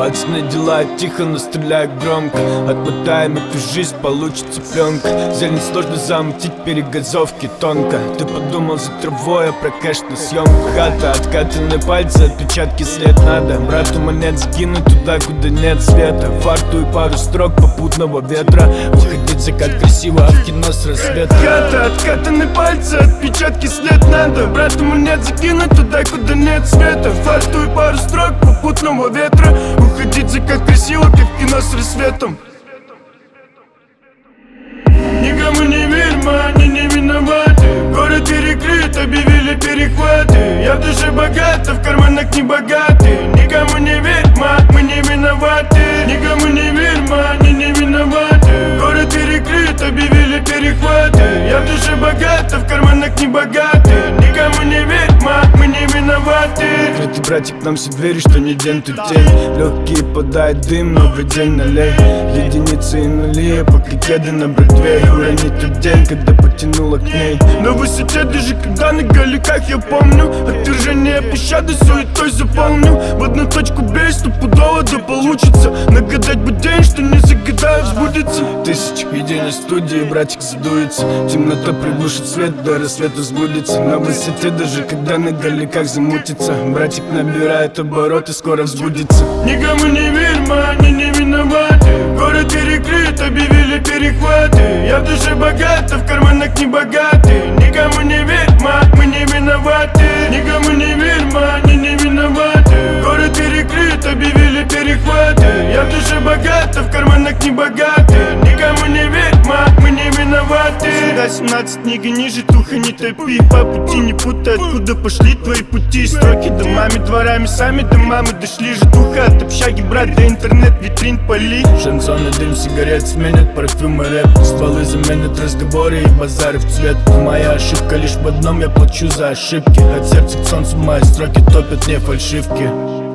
Пацаны делают тихо, но стреляют громко. Отмотаем эту жизнь, получится пленка. Зелень сложно замутить, перегазовки тонко. Ты подумал за травой, а про кэш на съемку. Хата, откатаны пальцы, отпечатки след надо. Брату монет закинуть туда, куда нет света. Фарту и пару строк попутного ветра. Выходить закат красиво, а в кино с рассвета. Хата, откатаны пальцы, отпечатки след надо. Брату монет закинуть туда, куда нет света. Фарту и пару строк попутного ветра. Уходить закат красиво, как в кино с рассветом. Никому не верь, они не виноваты. Город перекрыт, объявили перехваты. Я в душе богат, а в карманах не богаты. Никому не верь, мы не виноваты. Никому не верь, они не виноваты. Город перекрыт, объявили перехваты. Я в душе богат, а в карманах не богаты. Никому не верь, мы не виноваты. Открытый братик, нам все двери, что не день, то день. Легкие подает дым, новый день налей. Единицы и нули, пока кеды на братве. Уронить тот день, когда потянуло к ней. На высоте, даже когда на галиках, я помню. Отвержение пощады суетой заполню. В одну точку бей, стопудово да получится. Нагадать бы день, что не загадаю, сбудется. Тысячи видений студии, братик задуется. Темнота приглушит свет, до рассвета сбудется. На высоте, даже когда на галиках замутится. Братик набирает обороты, скоро взбудется. Никому не верь, они не виноваты. Город перекрыт, объявили перехваты. Я в душе богат, а в карманах не богаты. Никому не верь, мы не виноваты. Никому не верь, они не виноваты. Город перекрыт, объявили перехваты. Я в душе богат, а в карманах не богаты. Никому не верь, мы не виноваты. Всегда 17 книги ниже, туха не топи. По пути не путай, откуда пошли твои пути. Строки домами, дворами, сами до мамы дошли. Житуха от общаги, брат, до интернет, витрин поли. Шансон и дым сигарет сменят парфюм и рэп. Стволы заменят разговоры и базары в цвет. Моя ошибка лишь в одном, я плачу за ошибки. От сердца к солнцу мои строки топят не фальшивки.